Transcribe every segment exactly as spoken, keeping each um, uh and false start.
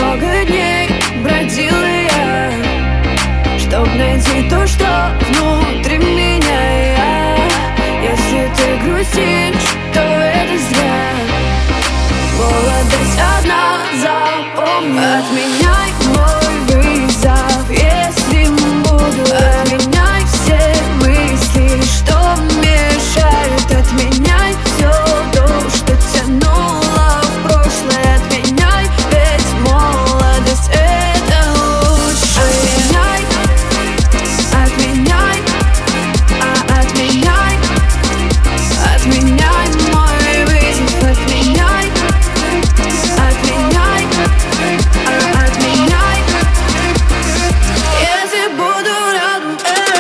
много дней бродила я, чтоб найти то, что внутри меня я. Если ты грустишь, то это зря. Молодость одна, запомни. Отменяй мой вызов, если буду. Отменяй все мысли, что мешают. Отменяй все то, что тянуло в прошлое. Отменяй, ведь молодость это лучше. Отменяй, отменяй, а отменяй, отменяй мой вызов. Отменяй, отменяй, а отменяй, если буду рядом.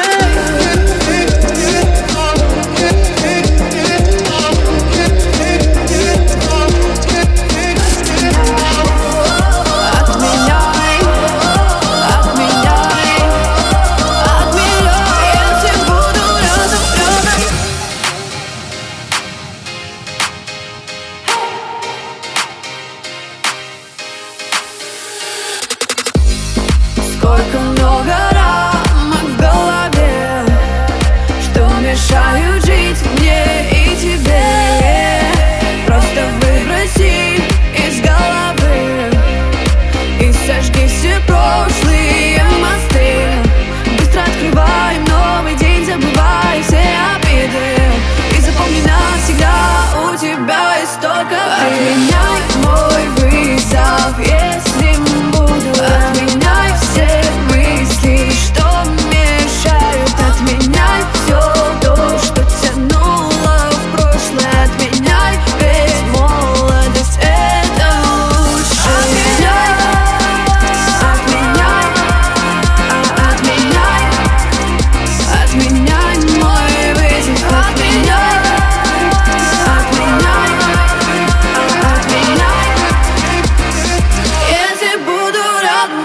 Сколько много рамок в голове, что мешают жить мне и тебе. Просто выброси из головы и сожги все прошлые мосты. Быстро открывай новый день, забывай все обиды. И запомни навсегда, у тебя есть только ты. Отменяй мой вызов, если буду. Отменяй все мысли, что мешают. Отменяй все то, что тянуло в прошлое. Отменяй, ведь молодость это лучше. Отменяй, отменяй, а отменяй, отменяй мой вызов. Отменяй, отменяй, а отменяй, если буду рядом.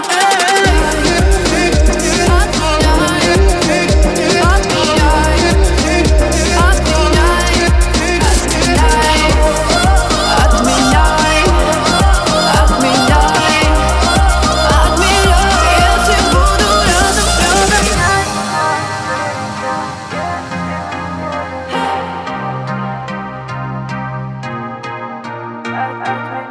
Отменяй.